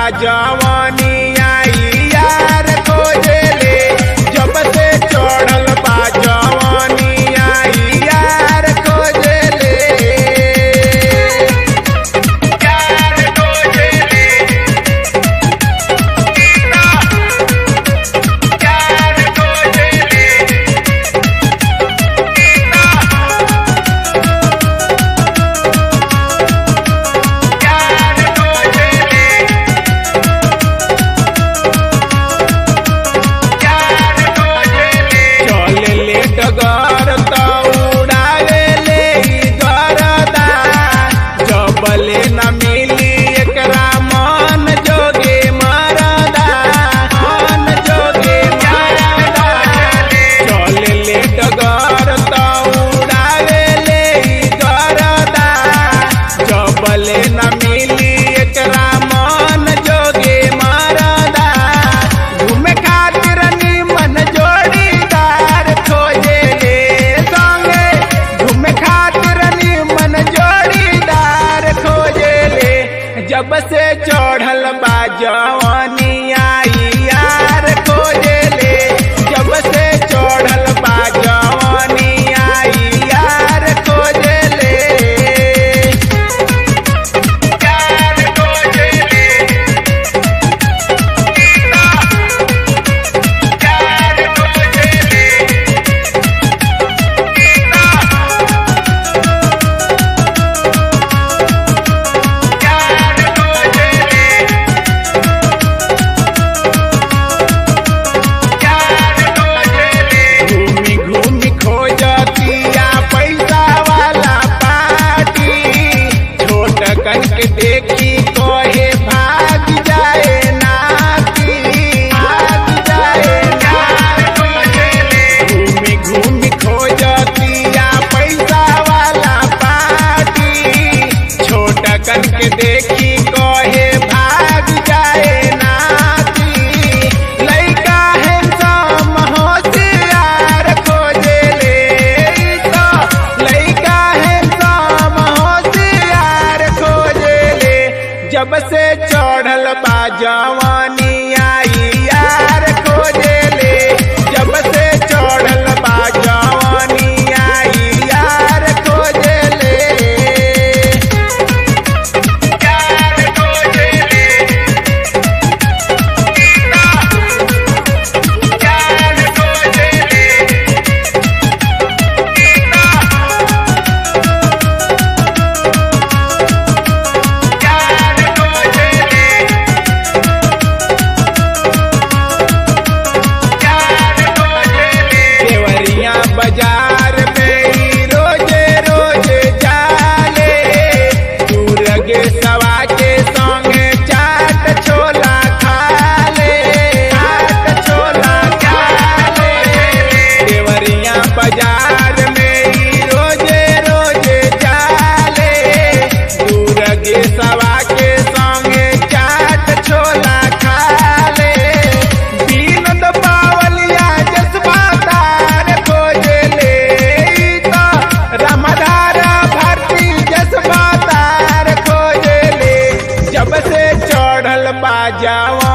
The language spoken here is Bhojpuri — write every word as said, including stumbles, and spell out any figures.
जवानी आई यार खोजे ले। जब से चढ़ल बा जवानी आई यार खोजे ले। यार खोजे ले। यार खोजे ले। डगर उड़ावे ले गरदा। जबले न मिली एकरा मन जोगे मरदा। मन जोगे मरदा। चल ले डगर उड़ावे ले गरदा। जबले न मिली एकरा मन जोगे मरदा। घूमे खातिर निमन जोड़ीदार खोजे ले संगे। घूमे खातिर निमन जोड़ीदार खोजे ले। जब से चढ़ल बा जवानी आई यार खोजे ले। जब से चढ़ल बा जवानी आई यार खोजे ले। यार खोजे ले। यार खोजे ले। घूमी घूमी खोजतिया पैसा वाला पार्टी। छोट करके देखी कहे भाग जाए नाती। भाग जाए नाती। घूमी घूमी खोजतिया पैसा वाला पार्टी। छोट करके देखी कहे भाग जाए नाती। लइका हैंडसम होशियार खोजे ले। तो लइका हैंडसम होशियार खोजे ले। जब से चढ़ल बा जवानी आई यार खोजे ले। जब से चढ़ल बा जवानी आई यार खोजे ले। यार खोजे ले। यार खोजे ले। यार खोजे ले। यार खोजे ले। देवरिया बाजार में ही रोजे रोजे जाले। दूर गे सवा के संगे चाट छोला खाले। चाट छोला खाले। देवरिया बाजार में ही रोजे रोजे जाले। दूर गे सवा के संगे चाट छोला खाले। बीनद बावलिया जसबादार खोजे ले। तो रामधारा भारती जसबादार खोजे ले। जब से चढ़ल बा जवानी